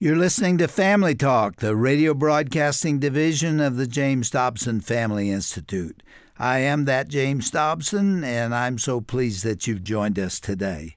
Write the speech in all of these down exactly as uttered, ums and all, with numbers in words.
You're listening to Family Talk, the radio broadcasting division of the James Dobson Family Institute. I am that James Dobson, and I'm so pleased that you've joined us today.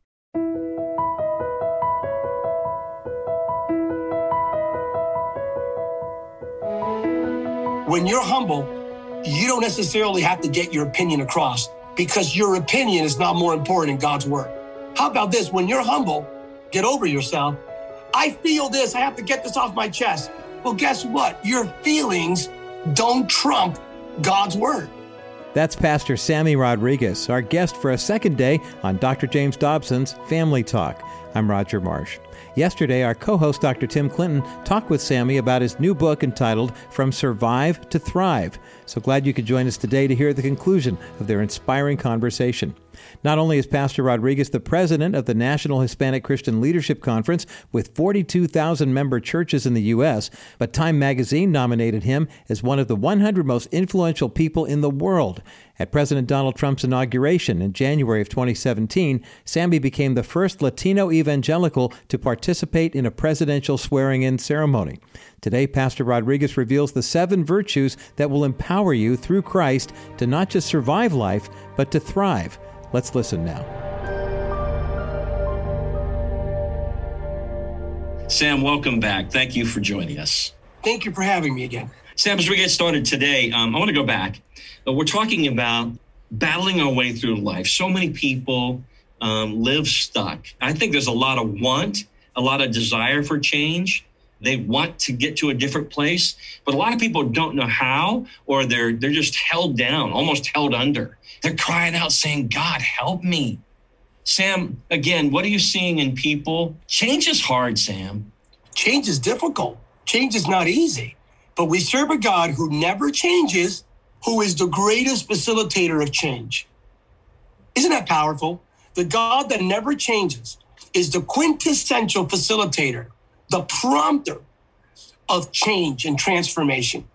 When you're humble, you don't necessarily have to get your opinion across because your opinion is not more important than God's word. How about this? When you're humble, get over yourself. I feel this, I have to get this off my chest. Well, guess what? Your feelings don't trump God's word. That's Pastor Sammy Rodriguez, our guest for a second day on Doctor James Dobson's Family Talk. I'm Roger Marsh. Yesterday, our co-host Doctor Tim Clinton talked with Sammy about his new book entitled From Survive to Thrive. So glad you could join us today to hear the conclusion of their inspiring conversation. Not only is Pastor Rodriguez the president of the National Hispanic Christian Leadership Conference with forty-two thousand member churches in the U S, but Time magazine nominated him as one of the one hundred most influential people in the world. At President Donald Trump's inauguration in January of twenty seventeen, Sammy became the first Latino evangelical to participate in a presidential swearing-in ceremony. Today, Pastor Rodriguez reveals the seven virtues that will empower you through Christ to not just survive life, but to thrive. Let's listen now. Sam, welcome back. Thank you for joining us. Thank you for having me again. Sam, as we get started today, um, I want to go back. Uh, we're talking about battling our way through life. So many people um, live stuck. I think there's a lot of want, a lot of desire for change. They want to get to a different place, but a lot of people don't know how, or they're they're just held down, almost held under. They're crying out saying, God, help me. Sam, again, what are you seeing in people? Change is hard, Sam. Change is difficult. Change is not easy, but we serve a God who never changes, who is the greatest facilitator of change. Isn't that powerful? The God that never changes is the quintessential facilitator, the prompter of change and transformation.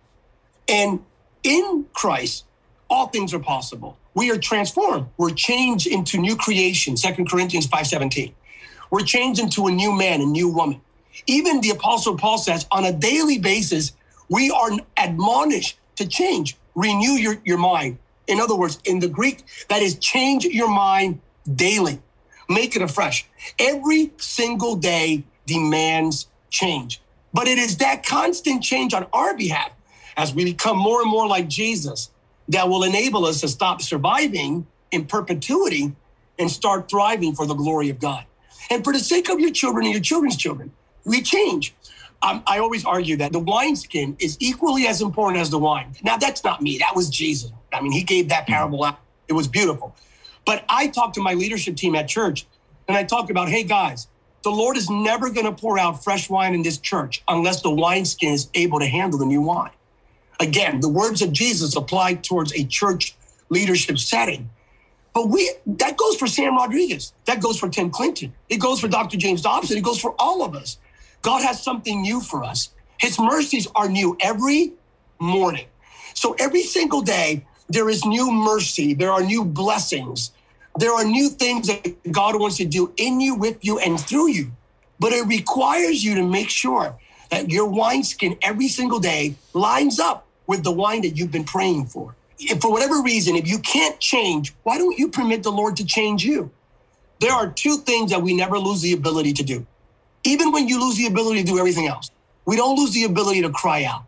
And in Christ, all things are possible. We are transformed. We're changed into new creation, Second Corinthians five seventeen. We're changed into a new man, a new woman. Even the Apostle Paul says, on a daily basis, we are admonished to change, renew your, your mind. In other words, in the Greek, that is change your mind daily. Make it afresh. Every single day demands change. But it is that constant change on our behalf as we become more and more like Jesus that will enable us to stop surviving in perpetuity and start thriving for the glory of God. And for the sake of your children and your children's children, we change. Um, I always argue that the wineskin is equally as important as the wine. Now, that's not me. That was Jesus. I mean, he gave that parable out. It was beautiful. But I talked to my leadership team at church, and I talked about, hey, guys, the Lord is never going to pour out fresh wine in this church unless the wineskin is able to handle the new wine. Again, the words of Jesus apply towards a church leadership setting. But we that goes for Sam Rodriguez. That goes for Tim Clinton. It goes for Doctor James Dobson. It goes for all of us. God has something new for us. His mercies are new every morning. So every single day, there is new mercy. There are new blessings. There are new things that God wants to do in you, with you, and through you. But it requires you to make sure that your wineskin every single day lines up with the wine that you've been praying for. If for whatever reason, if you can't change, why don't you permit the Lord to change you? There are two things that we never lose the ability to do. Even when you lose the ability to do everything else, we don't lose the ability to cry out.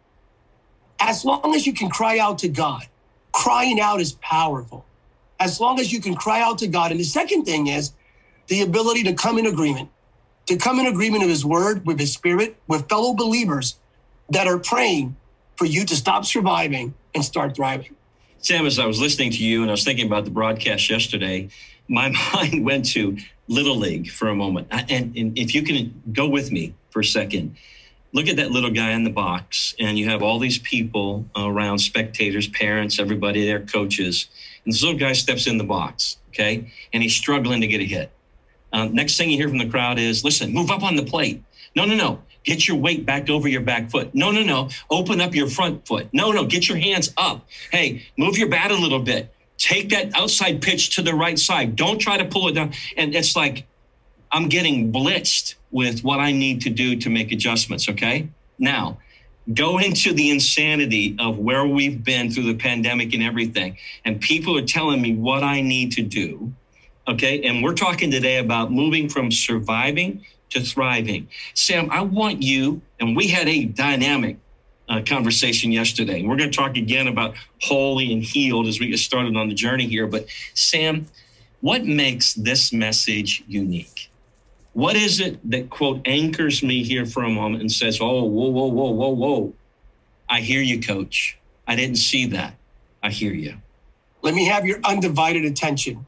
As long as you can cry out to God, crying out is powerful. As long as you can cry out to God. And the second thing is the ability to come in agreement, to come in agreement with his word, with his spirit, with fellow believers that are praying for you to stop surviving and start thriving. Sam, as I was listening to you and I was thinking about the broadcast yesterday, my mind went to Little League for a moment. And, and if you can go with me for a second, look at that little guy in the box, and you have all these people around, spectators, parents, everybody there, coaches. And this little guy steps in the box, okay? And he's struggling to get a hit. Um, next thing you hear from the crowd is, listen, move up on the plate. No, no, no. Get your weight back over your back foot. No, no, no. Open up your front foot. No, no. Get your hands up. Hey, move your bat a little bit. Take that outside pitch to the right side. Don't try to pull it down. And it's like, I'm getting blitzed with what I need to do to make adjustments, okay? Now, go into the insanity of where we've been through the pandemic and everything, and people are telling me what I need to do, okay? And we're talking today about moving from surviving to thriving. Sam, I want you, and we had a dynamic uh, conversation yesterday. We're going to talk again about holy and healed as we get started on the journey here. But Sam, what makes this message unique? What is it that, quote, anchors me here for a moment and says, oh, whoa, whoa, whoa, whoa, whoa. I hear you, Coach. I didn't see that. I hear you. Let me have your undivided attention.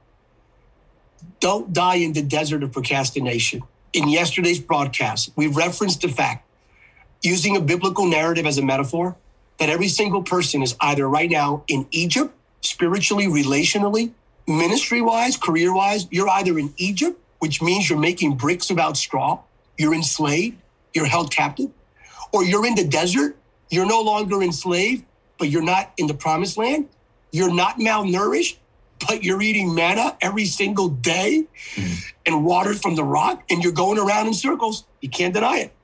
Don't die in the desert of procrastination. In yesterday's broadcast, we referenced the fact, using a biblical narrative as a metaphor, that every single person is either right now in Egypt, spiritually, relationally, ministry-wise, career-wise. You're either in Egypt, which means you're making bricks without straw, you're enslaved, you're held captive, or you're in the desert, you're no longer enslaved, but you're not in the promised land, you're not malnourished, but you're eating manna every single day mm-hmm. and water from the rock, and you're going around in circles. You can't deny it.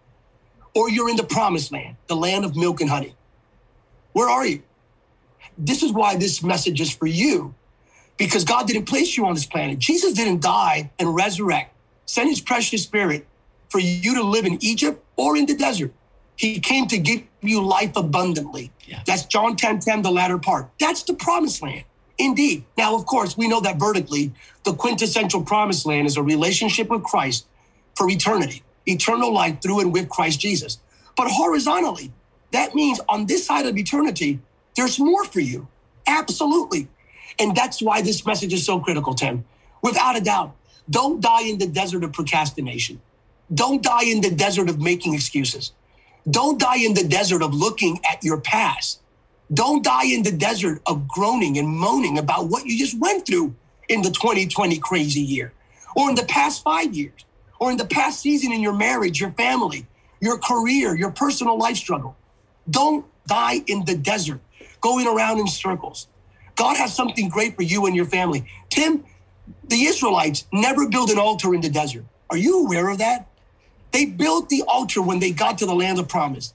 Or you're in the promised land, the land of milk and honey. Where are you? This is why this message is for you. Because God didn't place you on this planet. Jesus didn't die and resurrect, send his precious spirit for you to live in Egypt or in the desert. He came to give you life abundantly. Yeah. That's John ten ten, the latter part. That's the promised land, indeed. Now, of course, we know that vertically, the quintessential promised land is a relationship with Christ for eternity, eternal life through and with Christ Jesus. But horizontally, that means on this side of eternity, there's more for you. Absolutely. And that's why this message is so critical, Tim. Without a doubt, don't die in the desert of procrastination. Don't die in the desert of making excuses. Don't die in the desert of looking at your past. Don't die in the desert of groaning and moaning about what you just went through in the twenty twenty crazy year, or in the past five years, or in the past season in your marriage, your family, your career, your personal life struggle. Don't die in the desert, going around in circles. God has something great for you and your family. Tim, the Israelites never built an altar in the desert. Are you aware of that? They built the altar when they got to the land of promise,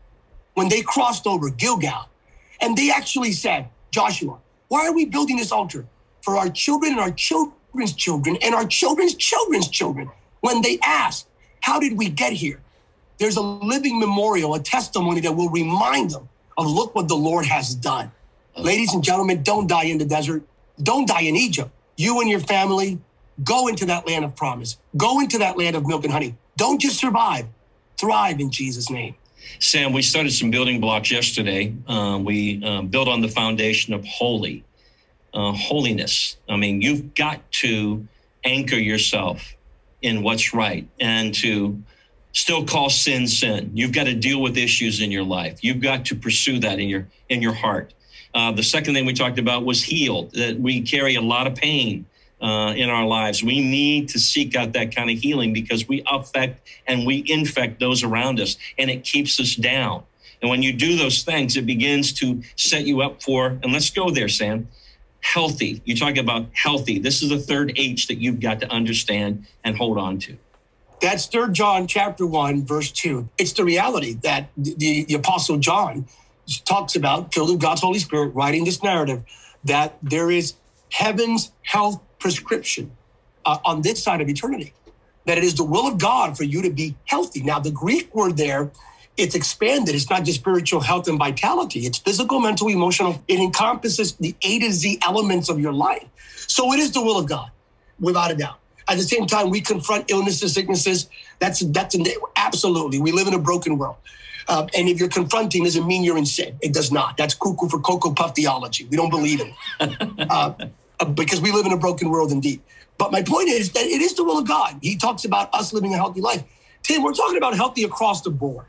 when they crossed over Gilgal. And they actually said, Joshua, why are we building this altar? For our children and our children's children and our children's children's children. When they asked, how did we get here? There's a living memorial, a testimony that will remind them of look what the Lord has done. Ladies and gentlemen, don't die in the desert. Don't die in Egypt. You and your family, go into that land of promise. Go into that land of milk and honey. Don't just survive. Thrive in Jesus' name. Sam, we started some building blocks yesterday. Uh, we uh, built on the foundation of holy, uh, holiness. I mean, you've got to anchor yourself in what's right and to still call sin, sin. You've got to deal with issues in your life. You've got to pursue that in your in your heart. Uh, the second thing we talked about was healed, that we carry a lot of pain uh, in our lives. We need to seek out that kind of healing because we affect and we infect those around us, and it keeps us down. And when you do those things, it begins to set you up for, and let's go there, Sam, healthy. You talk about healthy. This is the third H that you've got to understand and hold on to. That's Third John chapter one, verse two. It's the reality that the, the Apostle John talks about, filled with God's Holy Spirit, writing this narrative, that there is heaven's health prescription uh, on this side of eternity, that it is the will of God for you to be healthy. Now, the Greek word there, it's expanded. It's not just spiritual health and vitality. It's physical, mental, emotional. It encompasses the A to Z elements of your life. So it is the will of God, without a doubt. At the same time, we confront illnesses, sicknesses. That's, that's absolutely. We live in a broken world. Uh, and if you're confronting, doesn't mean you're in sin. It does not. That's cuckoo for Cocoa Puff theology. We don't believe in it uh, because we live in a broken world indeed. But my point is that it is the will of God. He talks about us living a healthy life. Tim, we're talking about healthy across the board.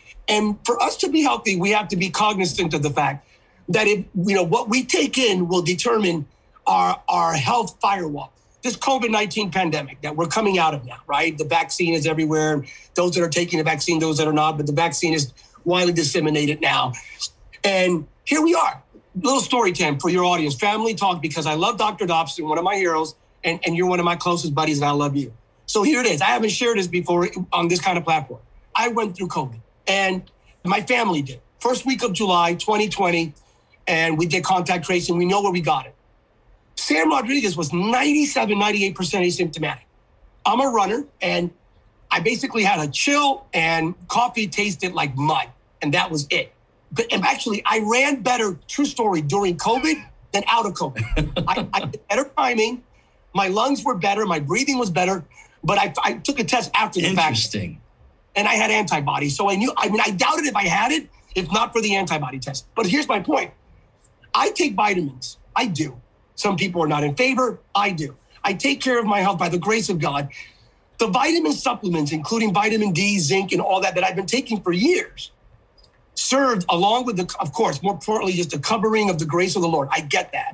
And for us to be healthy, we have to be cognizant of the fact that if, you know, what we take in will determine our, our health firewall. This COVID nineteen pandemic that we're coming out of now, right? The vaccine is everywhere. Those that are taking the vaccine, those that are not, but the vaccine is widely disseminated now. And here we are. Little story time for your audience, family talk, because I love Doctor Dobson, one of my heroes, and, and you're one of my closest buddies, and I love you. So here it is. I haven't shared this before on this kind of platform. I went through COVID, and my family did. First week of July, twenty twenty, and we did contact tracing. We know where we got it. Sam Rodriguez was ninety-seven, ninety-eight percent asymptomatic. I'm a runner, and I basically had a chill, and coffee tasted like mud, and that was it. But and actually, I ran better, true story, during COVID than out of COVID. I, I had better timing. My lungs were better. My breathing was better. But I, I took a test after the fact. Interesting. And I had antibodies. So I knew, I mean, I doubted if I had it, if not for the antibody test. But here's my point. I take vitamins. I do. Some people are not in favor. I do. I take care of my health by the grace of God. The vitamin supplements, including vitamin D, zinc, and all that, that I've been taking for years, served along with the, of course, more importantly, just the covering of the grace of the Lord. I get that.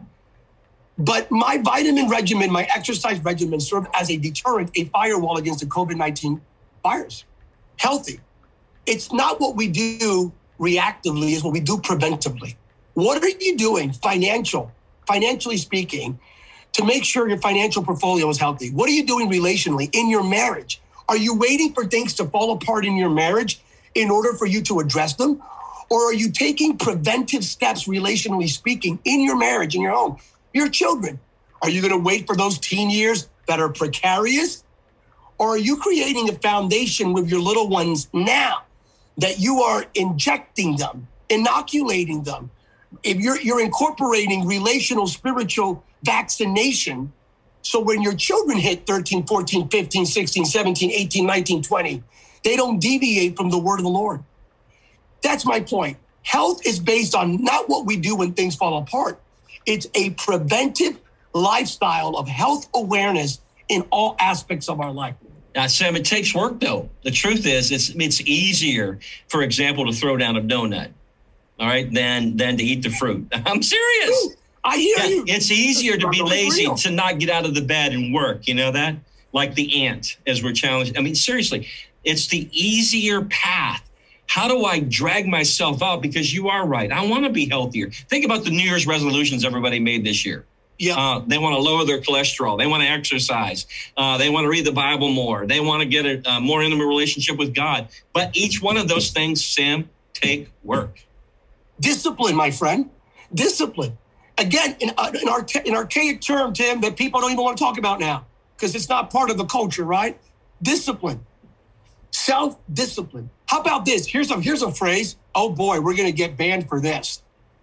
But my vitamin regimen, my exercise regimen served as a deterrent, a firewall against the COVID nineteen virus. Healthy. It's not what we do reactively, it's what we do preventively. What are you doing financial, financially speaking, to make sure your financial portfolio is healthy? What are you doing relationally in your marriage? Are you waiting for things to fall apart in your marriage in order for you to address them? Or are you taking preventive steps, relationally speaking, in your marriage, in your home? Your children, are you going to wait for those teen years that are precarious? Or are you creating a foundation with your little ones now that you are injecting them, inoculating them? If you're, you're incorporating relational, spiritual vaccination, so when your children hit thirteen, fourteen, fifteen, sixteen, seventeen, eighteen, nineteen, twenty, they don't deviate from the word of the Lord. That's my point. Health is based on not what we do when things fall apart. It's a preventive lifestyle of health awareness in all aspects of our life. Now, Sam, it takes work, though. The truth is, it's it's easier, for example, to throw down a donut, all right, than than to eat the fruit. I'm serious. Ooh, I hear yeah, you. It's easier to be lazy, real. to not get out of the bed and work. You know that? Like the ant, as we're challenged. I mean, seriously, it's the easier path. How do I drag myself out? Because you are right. I want to be healthier. Think about the New Year's resolutions everybody made this year. Yeah. Uh, they want to lower their cholesterol. They want to exercise. Uh, they want to read the Bible more. They want to get a, a more intimate relationship with God. But each one of those things, Sam, take work. Discipline, my friend. Discipline. Again, in, uh, in our an archaic term, Tim, that people don't even want to talk about now because it's not part of the culture, right? Discipline. Self-discipline. How about this? Here's a, here's a phrase. Oh, boy, we're going to get banned for this.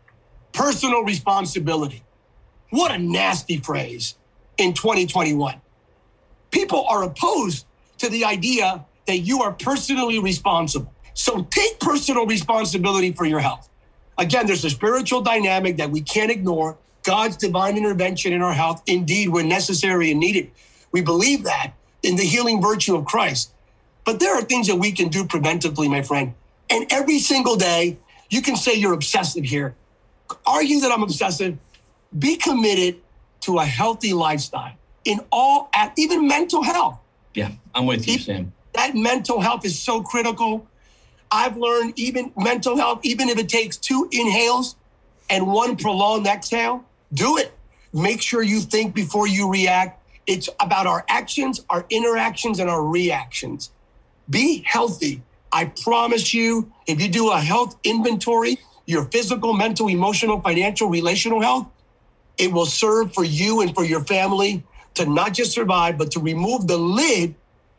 Personal responsibility. What a nasty phrase in twenty twenty-one. People are opposed to the idea that you are personally responsible. So take personal responsibility for your health. Again, there's a spiritual dynamic that we can't ignore. God's divine intervention in our health, indeed, when necessary and needed. We believe that in the healing virtue of Christ. But there are things that we can do preventively, my friend. And every single day, you can say you're obsessive here. Argue that I'm obsessive. Be committed to a healthy lifestyle in all, even mental health. Yeah, I'm with you, Sam. That mental health is so critical. I've learned even mental health, even if it takes two inhales and one prolonged exhale, do it. Make sure you think before you react. It's about our actions, our interactions, and our reactions. Be healthy. I promise you, if you do a health inventory, your physical, mental, emotional, financial, relational health, it will serve for you and for your family to not just survive, but to remove the lid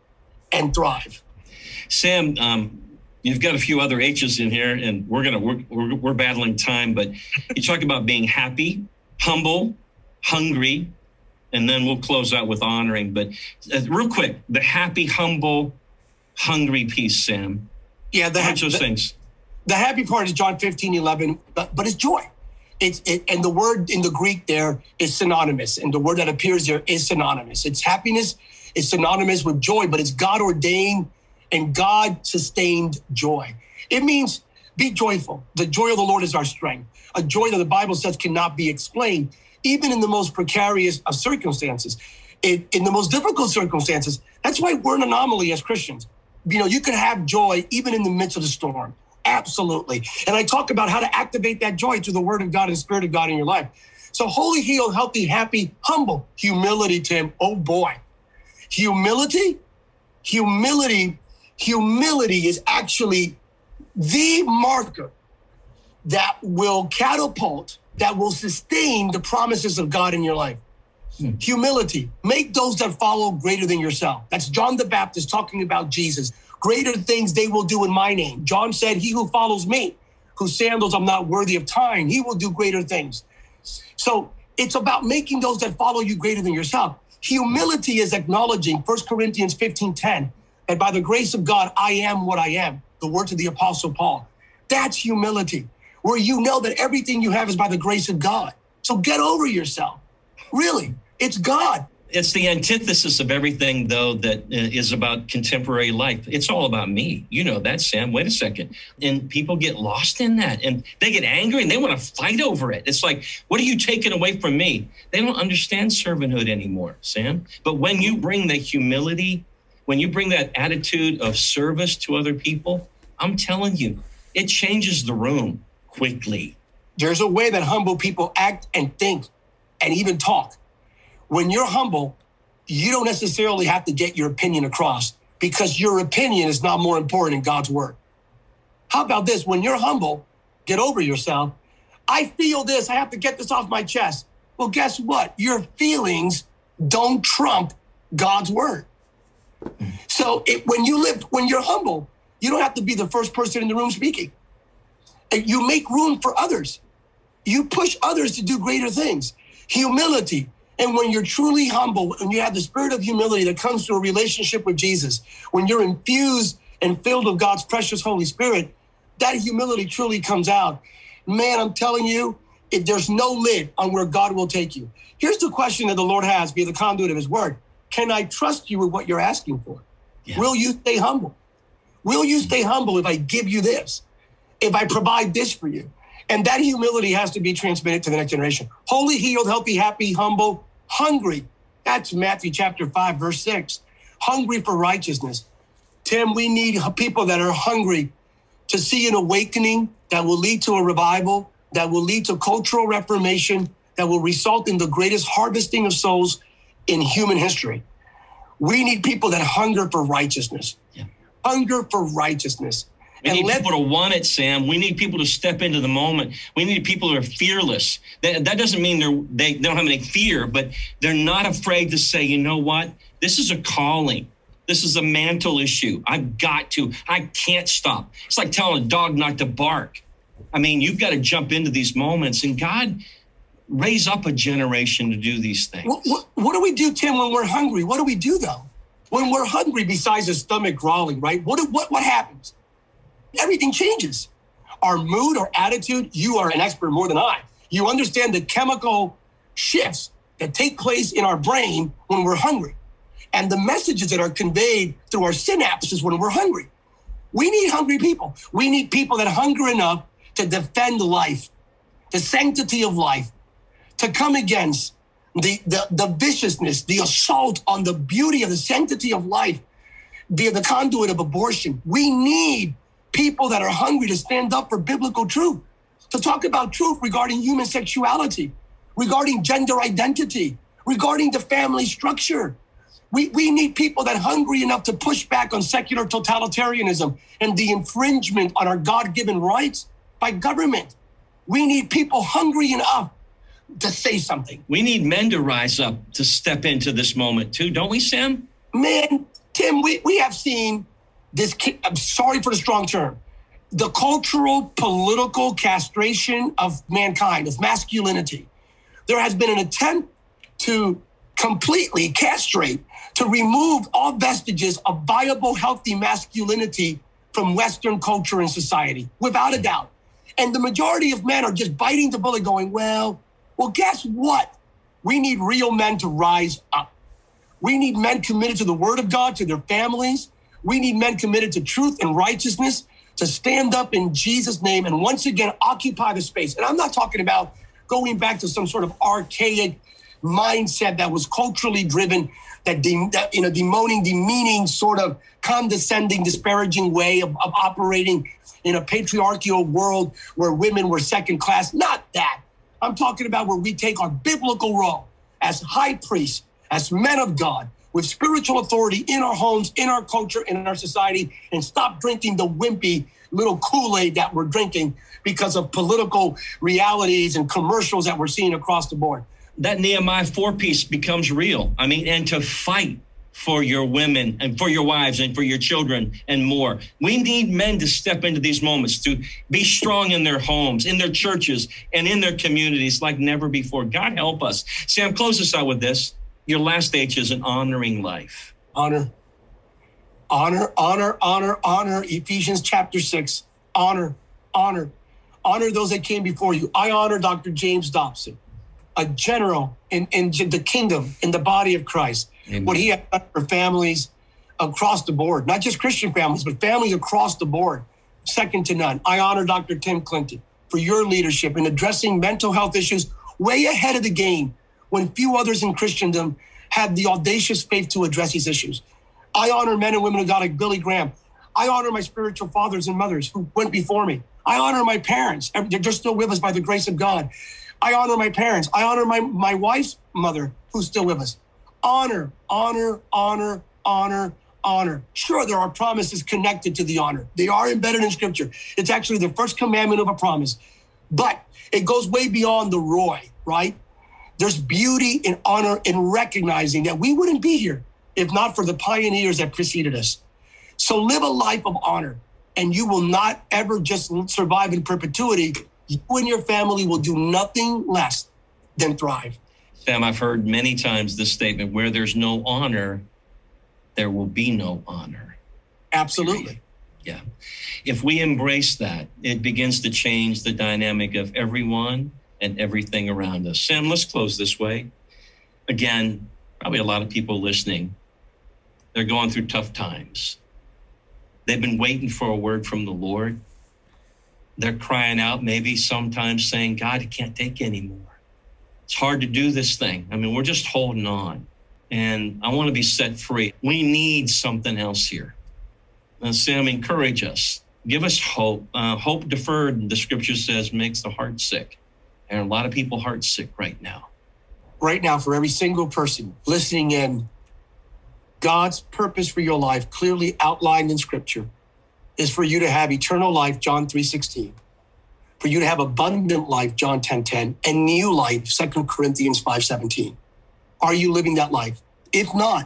and thrive. Sam, um, you've got a few other H's in here, and we're gonna we're, we're we're battling time. But you talk about being happy, humble, hungry, and then we'll close out with honoring. But uh, real quick, the happy, humble, hungry piece, Sam. Yeah, the, Watch those the, things. The happy part is John fifteen eleven, but, but it's joy. It's it, and the word in the Greek there is synonymous, and the word that appears there is synonymous. It's happiness. It's synonymous with joy, but it's God ordained and God sustained joy. It means be joyful. The joy of the Lord is our strength. A joy that the Bible says cannot be explained, even in the most precarious of circumstances. It, in the most difficult circumstances, that's why we're an anomaly as Christians. You know, you can have joy even in the midst of the storm. Absolutely. And I talk about how to activate that joy through the word of God and spirit of God in your life. So holy, healed, healthy, happy, humble, humility, Tim. Oh boy. Humility, humility, humility is actually the marker that will catapult, that will sustain the promises of God in your life. Hmm. Humility, make those that follow greater than yourself. That's John the Baptist talking about Jesus. Greater things they will do in my name. John said, he who follows me, whose sandals I'm not worthy of tying, he will do greater things. So it's about making those that follow you greater than yourself. Humility is acknowledging First Corinthians fifteen ten, that by the grace of God, I am what I am, the words of the Apostle Paul. That's humility, where you know that everything you have is by the grace of God. So get over yourself. Really, it's God. It's the antithesis of everything, though, that uh, is about contemporary life. It's all about me. You know that, Sam. Wait a second. And people get lost in that, and they get angry, and they want to fight over it. It's like, what are you taking away from me? They don't understand servanthood anymore, Sam. But when you bring that humility, when you bring that attitude of service to other people, I'm telling you, it changes the room quickly. There's a way that humble people act and think and even talk. When you're humble, you don't necessarily have to get your opinion across, because your opinion is not more important than God's word. How about this? When you're humble, get over yourself. I feel this. I have to get this off my chest. Well, guess what? Your feelings don't trump God's word. So it, when you live, when you're humble, you don't have to be the first person in the room speaking. You make room for others. You push others to do greater things. Humility. And when you're truly humble, and you have the spirit of humility that comes through a relationship with Jesus, when you're infused and filled with God's precious Holy Spirit, that humility truly comes out. Man, I'm telling you, it, there's no lid on where God will take you. Here's the question that the Lord has via the conduit of his word. Can I trust you with what you're asking for? Yeah. Will you stay humble? Will you stay humble if I give you this? If I provide this for you? And that humility has to be transmitted to the next generation. Holy, healed, healthy, happy, humble, hungry. That's Matthew chapter five, verse six. Hungry for righteousness. Tim, we need people that are hungry to see an awakening that will lead to a revival, that will lead to cultural reformation, that will result in the greatest harvesting of souls in human history. We need people that hunger for righteousness. Yeah. Hunger for righteousness. We and need let, people to want it, Sam. We need people to step into the moment. We need people who are fearless. That, that doesn't mean they're, they, they don't have any fear, but they're not afraid to say, you know what? This is a calling. This is a mantle issue. I've got to. I can't stop. It's like telling a dog not to bark. I mean, you've got to jump into these moments, and God raise up a generation to do these things. What, what, what do we do, Tim, when we're hungry? What do we do, though? When we're hungry, besides the stomach growling, right? What, what, what happens? Everything changes. Our mood, our attitude, you are an expert more than I. You understand the chemical shifts that take place in our brain when we're hungry, and the messages that are conveyed through our synapses when we're hungry. We need hungry people. We need people that hunger enough to defend life, the sanctity of life, to come against the, the, the viciousness, the assault on the beauty of the sanctity of life via the conduit of abortion. We need people that are hungry to stand up for biblical truth, to talk about truth regarding human sexuality, regarding gender identity, regarding the family structure. We, we need people that are hungry enough to push back on secular totalitarianism and the infringement on our God-given rights by government. We need people hungry enough to say something. We need men to rise up to step into this moment too, don't we, Sam? Man, Tim, we, we have seen this, I'm sorry for the strong term, the cultural, political castration of mankind, of masculinity. There has been an attempt to completely castrate, to remove all vestiges of viable, healthy masculinity from Western culture and society, without a doubt. And the majority of men are just biting the bullet going, well, well, guess what? We need real men to rise up. We need men committed to the word of God, to their families. We need men committed to truth and righteousness, to stand up in Jesus' name and once again occupy the space. And I'm not talking about going back to some sort of archaic mindset that was culturally driven, that, de- that in a demoning, demeaning, sort of condescending, disparaging way of, of operating in a patriarchal world where women were second class. Not that. I'm talking about where we take our biblical role as high priests, as men of God, with spiritual authority in our homes, in our culture, in our society, and stop drinking the wimpy little Kool-Aid that we're drinking because of political realities and commercials that we're seeing across the board. That Nehemiah four piece becomes real. I mean, and to fight for your women and for your wives and for your children and more. We need men to step into these moments, to be strong in their homes, in their churches, and in their communities like never before. God help us. Sam, close us out with this. Your last H is an honoring life. Honor, honor, honor, honor, honor. Ephesians chapter six, honor, honor, honor those that came before you. I honor Doctor James Dobson, a general in, in the kingdom, in the body of Christ. Amen. What he had done for families across the board, not just Christian families, but families across the board, second to none. I honor Doctor Tim Clinton for your leadership in addressing mental health issues way ahead of the game when few others in Christendom had the audacious faith to address these issues. I honor men and women of God like Billy Graham. I honor my spiritual fathers and mothers who went before me. I honor my parents. They're still with us by the grace of God. I honor my parents. I honor my, my wife's mother who's still with us. Honor, honor, honor, honor, honor. Sure, there are promises connected to the honor. They are embedded in Scripture. It's actually the first commandment of a promise. But it goes way beyond the Roy, right? There's beauty in honor in recognizing that we wouldn't be here if not for the pioneers that preceded us. So live a life of honor, and you will not ever just survive in perpetuity. You and your family will do nothing less than thrive. Sam, I've heard many times this statement, where there's no honor, there will be no honor. Absolutely. Yeah. If we embrace that, it begins to change the dynamic of everyone and everything around us. Sam, let's close this way. Again, probably a lot of people listening, they're going through tough times. They've been waiting for a word from the Lord. They're crying out, maybe sometimes saying, God, I can't take anymore. It's hard to do this thing. I mean, we're just holding on. And I want to be set free. We need something else here. Now, Sam, encourage us. Give us hope. Uh, hope deferred, the scripture says, makes the heart sick. And a lot of people heart sick right now. Right now, for every single person listening in, God's purpose for your life, clearly outlined in scripture, is for you to have eternal life, John three sixteen. For you to have abundant life, John ten ten, and new life, Second Corinthians five seventeen. Are you living that life? If not,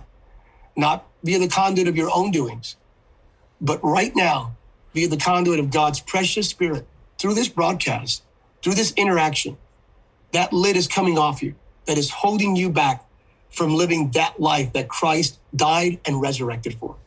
not via the conduit of your own doings, but right now, via the conduit of God's precious Spirit, through this broadcast, through this interaction, that lid is coming off you, that is holding you back from living that life that Christ died and resurrected for.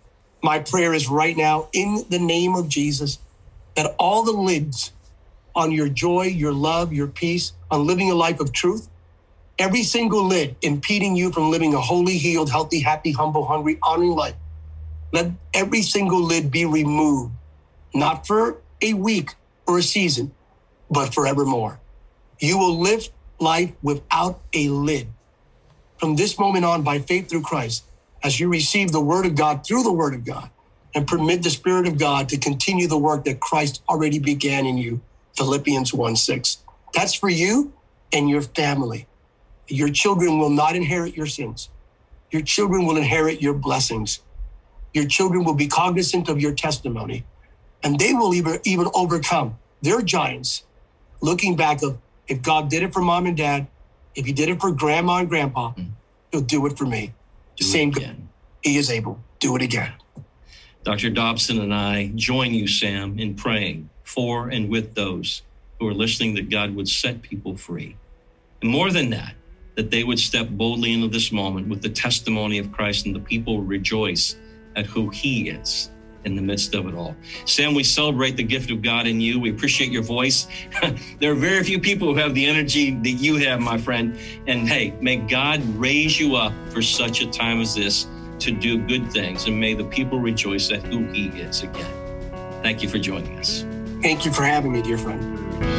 My prayer is right now, in the name of Jesus, that all the lids on your joy, your love, your peace, on living a life of truth, every single lid impeding you from living a holy, healed, healthy, happy, humble, hungry, honoring life, let every single lid be removed, not for a week or a season, but forevermore. You will live life without a lid. From this moment on, by faith through Christ, as you receive the word of God through the word of God, and permit the Spirit of God to continue the work that Christ already began in you, Philippians one six. That's for you and your family. Your children will not inherit your sins. Your children will inherit your blessings. Your children will be cognizant of your testimony, and they will even, even overcome their giants, looking back of, if God did it for mom and dad, if he did it for grandma and grandpa, he'll do it for me. Do Same it again. He is able. Do it again. Doctor Dobson and I join you, Sam, in praying for and with those who are listening, that God would set people free. And more than that, that they would step boldly into this moment with the testimony of Christ, and the people rejoice at who he is in the midst of it all. Sam, we celebrate the gift of God in you. We appreciate your voice. There are very few people who have the energy that you have, my friend. And hey, may God raise you up for such a time as this to do good things, and may the people rejoice at who he is again. Thank you for joining us. Thank you for having me, dear friend.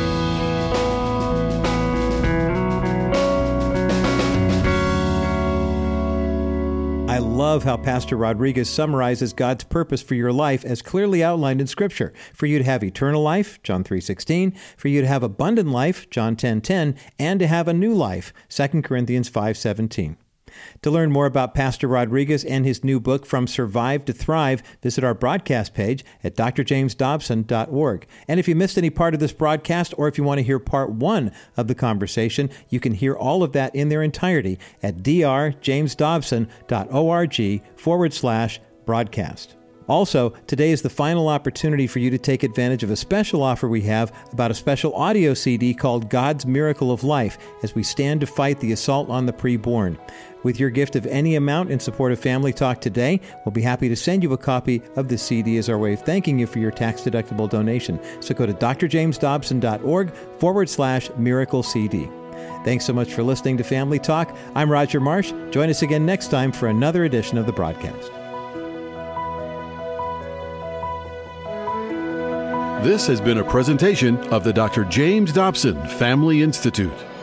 I love how Pastor Rodriguez summarizes God's purpose for your life as clearly outlined in Scripture. For you to have eternal life, John three sixteen, for you to have abundant life, John ten ten, and to have a new life, Second Corinthians five seventeen. To learn more about Pastor Rodriguez and his new book, From Survive to Thrive, visit our broadcast page at d r james dobson dot org. And if you missed any part of this broadcast, or if you want to hear part one of the conversation, you can hear all of that in their entirety at d r james dobson dot org forward slash broadcast. Also, today is the final opportunity for you to take advantage of a special offer we have about a special audio C D called God's Miracle of Life as we stand to fight the assault on the preborn. With your gift of any amount in support of Family Talk today, we'll be happy to send you a copy of the C D as our way of thanking you for your tax-deductible donation. So go to d r james dobson dot org forward slash miracle CD. Thanks so much for listening to Family Talk. I'm Roger Marsh. Join us again next time for another edition of the broadcast. This has been a presentation of the Doctor James Dobson Family Institute.